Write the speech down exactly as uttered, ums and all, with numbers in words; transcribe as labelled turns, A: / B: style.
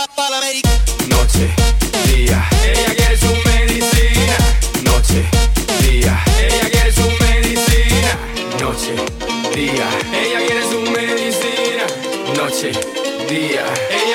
A: Noche, día, ella quiere su medicina. Noche, día, ella quiere su medicina. Noche, día, ella quiere su medicina. Noche, día, ella